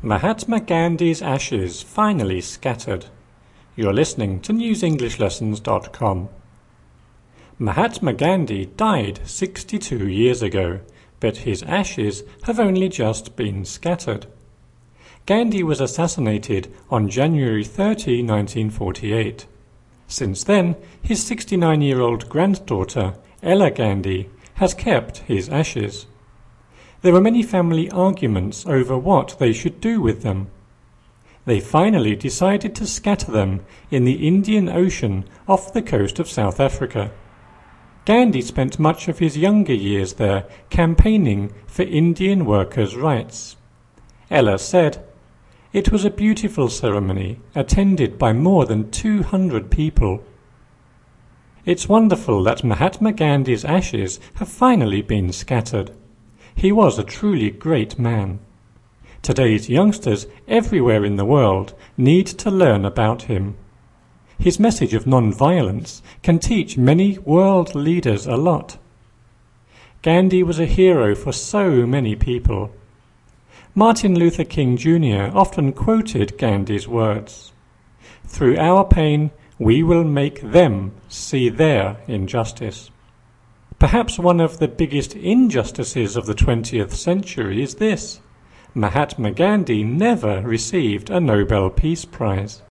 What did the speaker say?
Mahatma Gandhi's ashes finally scattered. You're listening to newsenglishLessons.com. Mahatma Gandhi died 62 years ago, but his ashes have only just been scattered. Gandhi was assassinated on January 30, 1948. Since then, his 69-year-old granddaughter, Ella Gandhi, has kept his ashes. There were many family arguments over what they should do with them. They finally decided to scatter them in the Indian Ocean off the coast of South Africa. Gandhi spent much of his younger years there campaigning for Indian workers' rights. Ella said, "It was a beautiful ceremony, attended by more than 200 people. It's wonderful that Mahatma Gandhi's ashes have finally been scattered. He was a truly great man. Today's youngsters everywhere in the world need to learn about him. His message of non-violence can teach many world leaders a lot. Gandhi was a hero for so many people." Martin Luther King Jr. often quoted Gandhi's words, "Through our pain, we will make them see their injustice." Perhaps one of the biggest injustices of the 20th century is this: Mahatma Gandhi never received a Nobel Peace Prize.